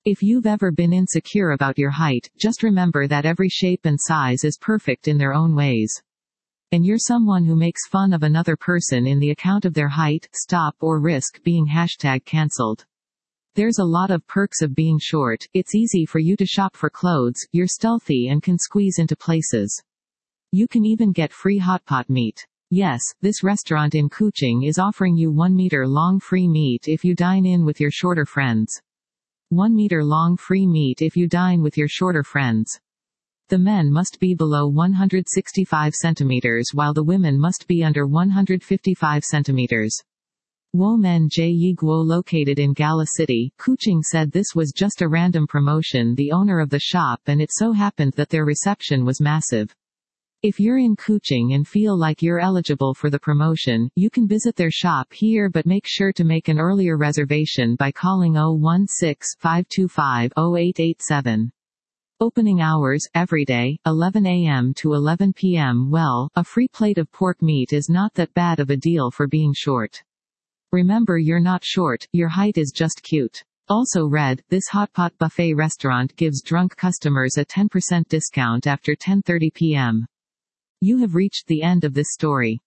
If you've ever been insecure about your height, just remember that every shape and size is perfect in their own ways. And you're someone who makes fun of another person in the account of their height, stop or risk being #cancelled. There's a lot of perks of being short. It's easy for you to shop for clothes, you're stealthy and can squeeze into places. You can even get free hot pot meat. Yes, this restaurant in Kuching is offering you 1 meter long free meat if you dine in with your shorter friends. 1 meter long free meat if you dine with your shorter friends. The men must be below 165 centimeters while the women must be under 155 centimeters. Women Ji Guo located in Gala City, Kuching said this was just a random promotion the owner of the shop and it so happened that their reception was massive. If you're in Kuching and feel like you're eligible for the promotion, you can visit their shop here but make sure to make an earlier reservation by calling 016-525-0887. Opening hours, every day, 11 a.m. to 11 p.m. Well, a free plate of pork meat is not that bad of a deal for being short. Remember, you're not short, your height is just cute. Also read, this hot pot buffet restaurant gives drunk customers a 10% discount after 10:30 p.m. You have reached the end of this story.